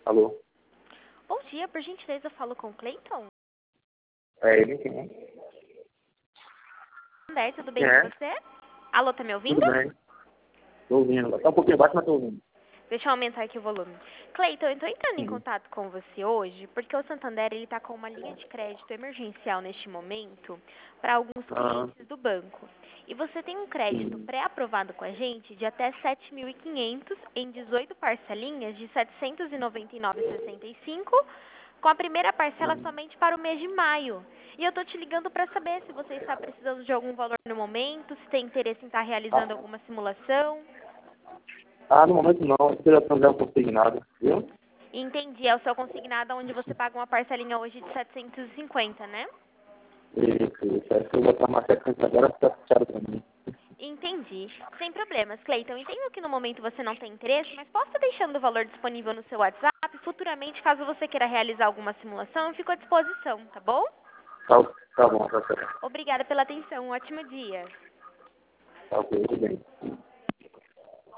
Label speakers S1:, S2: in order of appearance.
S1: Alô?
S2: Bom dia, por gentileza, eu falo com o Cleiton.
S1: É ele quem é?
S2: André, tudo bem
S1: Quem
S2: com
S1: é?
S2: você? Alô, tá me ouvindo?
S1: Tudo bem. Tô ouvindo. Tá um pouquinho baixo, mas tô ouvindo.
S2: Deixa eu aumentar aqui o volume. Cleiton, eu tô entrando em
S1: Uhum.
S2: contato com você hoje porque o Santander ele tá com uma linha de crédito emergencial neste momento para alguns
S1: Ah,
S2: clientes do banco. E você tem um crédito
S1: sim.
S2: pré-aprovado com a gente de até 7.500 em 18 parcelinhas de R$ 799,65, com a primeira parcela somente para o mês de maio. E eu tô te ligando para saber se você está precisando de algum valor no momento, se tem interesse em estar realizando alguma simulação.
S1: No momento não. Eu já não consegui nada. Viu?
S2: Entendi, é o seu consignado onde você paga uma parcelinha hoje de 750, né?
S1: Isso. Acho que eu vou botar uma sequência agora que tá fechado pra mim.
S2: Entendi. Sem problemas, Cleiton. Entendo que no momento você não tem interesse, mas posso estar deixando o valor disponível no seu WhatsApp. Futuramente, caso você queira realizar alguma simulação, eu fico à disposição, tá bom?
S1: Tá bom, tá certo.
S2: Obrigada pela atenção. Um ótimo dia.
S1: Tá ok, tudo bem.